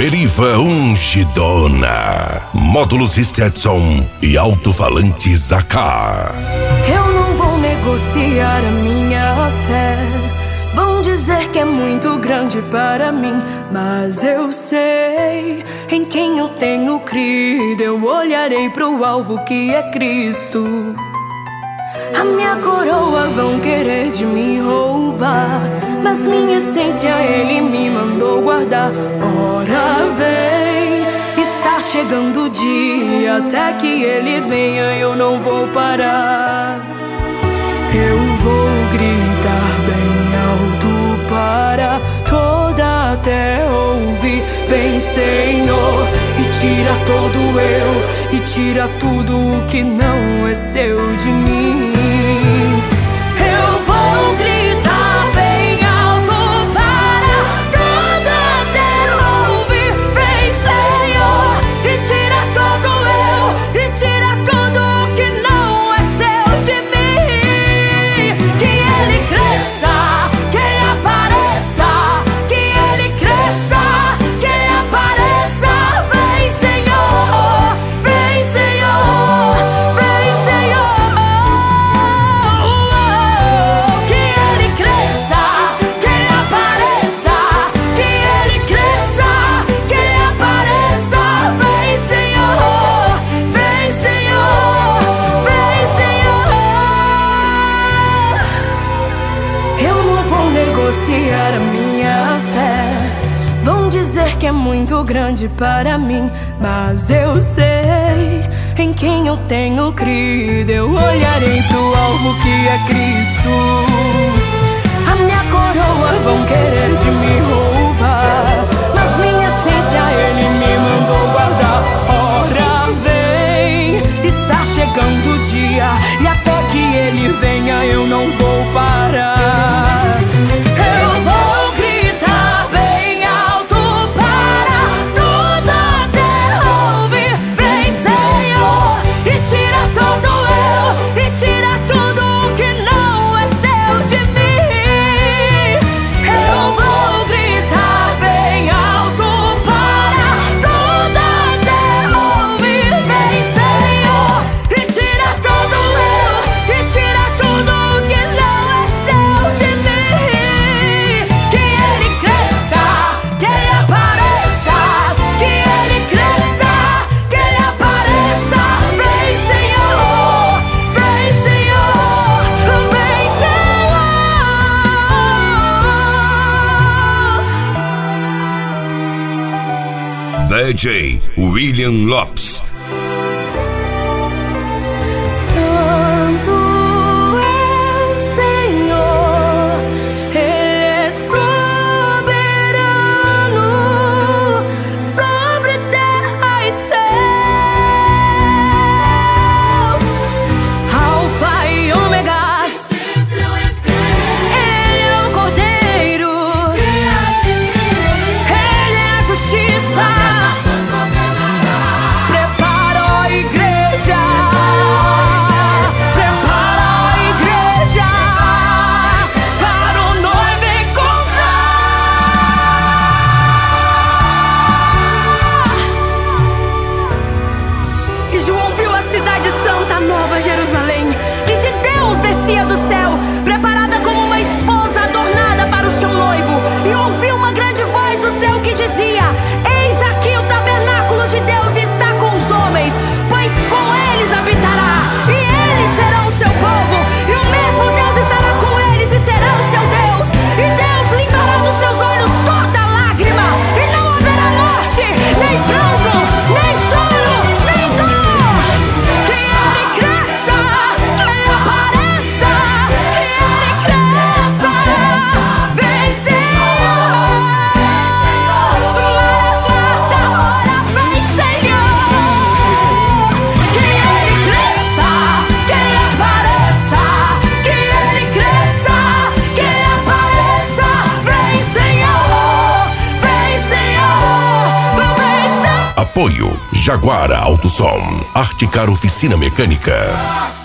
Meriva ungidona, módulos Stetson e alto-falantes AK. Eu não vou negociar a minha fé. Vão dizer que é muito grande para mim, mas eu sei em quem eu tenho crido. Eu olharei pro alvo que é Cristo. A minha coroa vão querer de me roubar, mas minha essência Ele me mandou guardar. Ora vem, está chegando o dia, até que Ele venha eu não vou parar. Eu vou gritar bem alto para toda a terra ouvir. Vem, Senhor, e tira todo eu, e tira tudo o que não é seu de mim. Eu vou gritar bem alto para toda a terra ouvir. Vem, Senhor, e tira todo eu, e tira tudo o que não é seu de mim. Que Ele cresça, que Ele apareça, que Ele cresça, que Ele apareça. Vem, Senhor, vem, Senhor, vem, Senhor. Que Ele cresça, que Ele apareça, que Ele cresça, que Ele apareça. Vem, Senhor, vem, Senhor, vem, Senhor. Eu não vou negociar a minha fé. Vão dizer que é muito grande para mim, mas eu sei em quem eu tenho crido. Eu olharei pro alvo que é Cristo. A minha coroa vão querer de me roubar, mas minha essência Ele me mandou guardar. Ora vem, está chegando o dia, e até que Ele venha eu não vou parar. Eu vou gritar bem alto para toda a terra ouvir. Vem, Senhor, e tira todo eu, e tira tudo que não é seu de mim. Eu vou gritar bem alto para toda a terra ouvir. Vem, Senhor, e tira todo eu, e tira tudo que não é seu de mim. Que Ele cresça, que Ele apareça, que Ele cresça, que Ele apareça. Vem, Senhor, vem, Senhor, vem, Senhor. DJ William Lopes. Santo é o Senhor, Ele é soberano sobre terra e céus. Alfa e Ômega, Ele é o Cordeiro, Ele é a justiça. Prepara a igreja, prepara a igreja para o noivo encontrar. E João viu a cidade santa, Nova Jerusalém, que de Deus descia do céu, preparada como uma esposa adornada para o seu noivo. E ouviu uma grande voz do céu que dizia: Eis aqui o tabernáculo de Deus está com os homens, pois com eles habitará, e eles serão o seu povo, e o mesmo Deus estará com eles e será o seu Deus. E Deus limpará dos seus olhos toda lágrima, e não haverá morte, nem pranto, nem choro, nem dor. Que Ele cresça, que Ele apareça, que Ele cresça. Vem, Senhor, Maranata, ora vem, Senhor. Que Ele cresça, que Ele apareça, que Ele cresça, que Ele apareça. Vem, Senhor, vem, Senhor, vem, Senhor. Apoio Jaguara Autosom, Articar Oficina Mecânica.